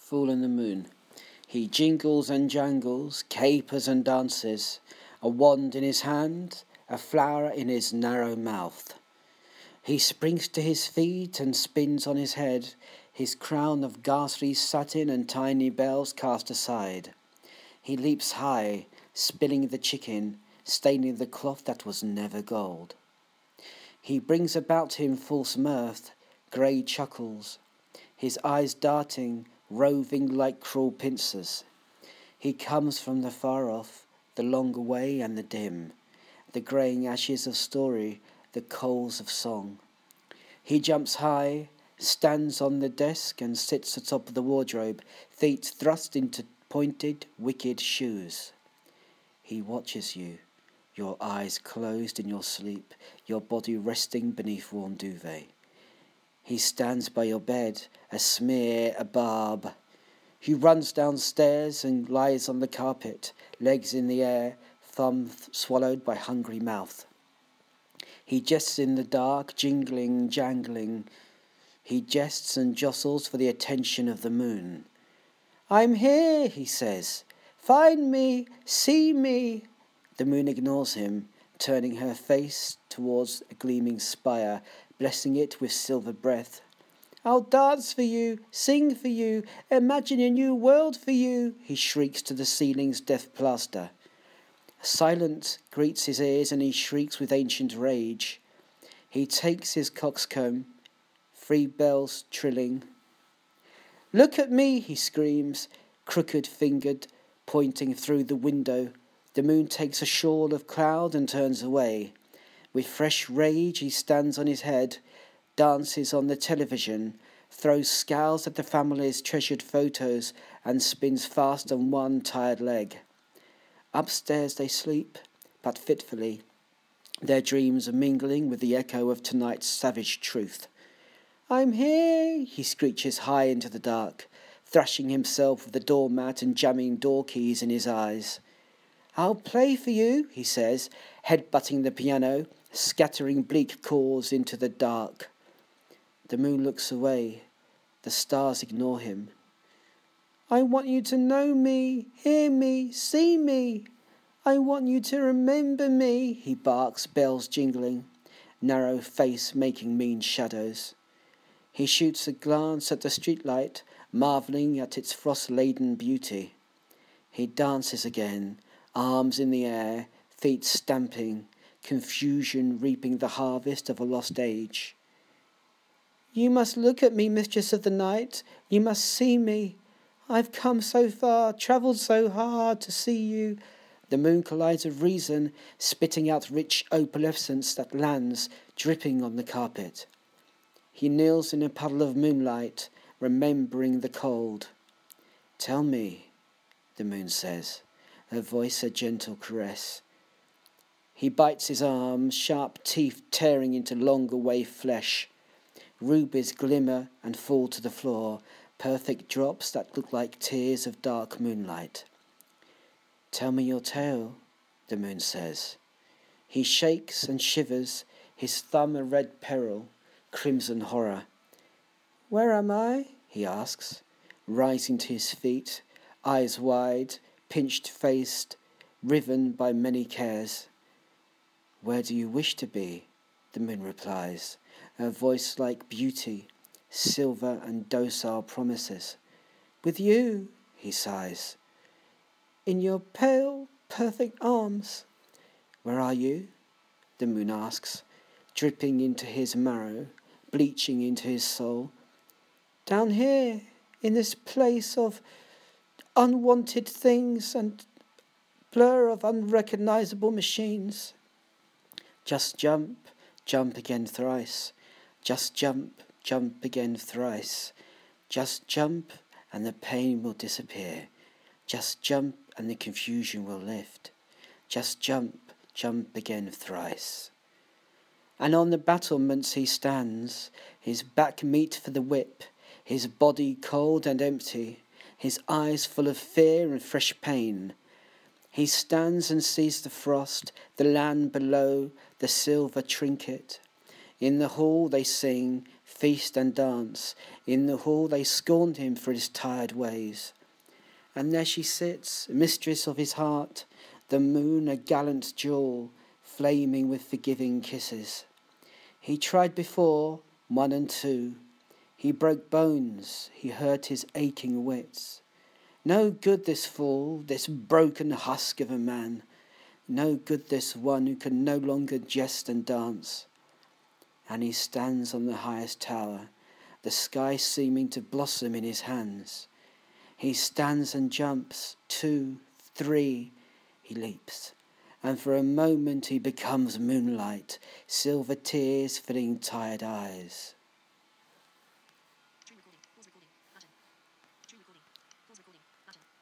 Fool in the Moon. He jingles and jangles, capers and dances, a wand in his hand, a flower in his narrow mouth. He springs to his feet and spins on his head, his crown of ghastly satin and tiny bells cast aside. He leaps high, spilling the chicken, staining the cloth that was never gold. He brings about him false mirth, grey chuckles, his eyes darting, roving like cruel pincers. He comes from the far off, the long away and the dim, the greying ashes of story, the coals of song. He jumps high, stands on the desk and sits atop of the wardrobe, feet thrust into pointed, wicked shoes. He watches you, your eyes closed in your sleep, your body resting beneath warm duvet. He stands by your bed, a smear, a barb. He runs downstairs and lies on the carpet, legs in the air, thumb swallowed by hungry mouth. He jests in the dark, jingling, jangling. He jests and jostles for the attention of the moon. "I'm here," he says. "Find me, see me." The moon ignores him, turning her face towards a gleaming spire, blessing it with silver breath. "I'll dance for you, sing for you, imagine a new world for you," he shrieks to the ceiling's deaf plaster. Silence greets his ears and he shrieks with ancient rage. He takes his coxcomb, 3 bells trilling. "Look at me," he screams, crooked-fingered, pointing through the window. The moon takes a shawl of cloud and turns away. With fresh rage he stands on his head, dances on the television, throws scowls at the family's treasured photos and spins fast on one tired leg. Upstairs they sleep, but fitfully, their dreams are mingling with the echo of tonight's savage truth. "I'm here," he screeches high into the dark, thrashing himself with the doormat and jamming door keys in his eyes. "I'll play for you," he says, head-butting the piano, scattering bleak chords into the dark. The moon looks away. The stars ignore him. "I want you to know me, hear me, see me. I want you to remember me," he barks, bells jingling, narrow face making mean shadows. He shoots a glance at the streetlight, marvelling at its frost-laden beauty. He dances again, arms in the air, feet stamping, confusion reaping the harvest of a lost age. "You must look at me, mistress of the night. You must see me. I've come so far, travelled so hard to see you." The moon collides with reason, spitting out rich opalescence that lands, dripping on the carpet. He kneels in a puddle of moonlight, remembering the cold. "Tell me," the moon says, her voice a gentle caress. He bites his arm, sharp teeth tearing into long-away flesh. Rubies glimmer and fall to the floor, perfect drops that look like tears of dark moonlight. "Tell me your tale," the moon says. He shakes and shivers, his thumb a red peril, crimson horror. "Where am I?" he asks, rising to his feet, eyes wide, pinched-faced, riven by many cares. "Where do you wish to be?" the moon replies, her voice like beauty, silver and docile promises. "With you," he sighs. "In your pale, perfect arms." "Where are you?" the moon asks, dripping into his marrow, bleaching into his soul. "Down here, in this place of unwanted things and blur of unrecognizable machines." Just jump, jump again thrice. Just jump, jump again thrice. Just jump and the pain will disappear. Just jump and the confusion will lift. Just jump, jump again thrice. And on the battlements he stands, his back meat for the whip, his body cold and empty, his eyes full of fear and fresh pain. He stands and sees the frost, the land below, the silver trinket. In the hall they sing, feast and dance. In the hall they scorned him for his tired ways. And there she sits, mistress of his heart, the moon a gallant jewel, flaming with forgiving kisses. He tried before, 1 and 2. He broke bones, he hurt his aching wits. No good this fool, this broken husk of a man. No good this one who can no longer jest and dance. And he stands on the highest tower, the sky seeming to blossom in his hands. He stands and jumps, 2, 3, he leaps, and for a moment he becomes moonlight, silver tears filling tired eyes.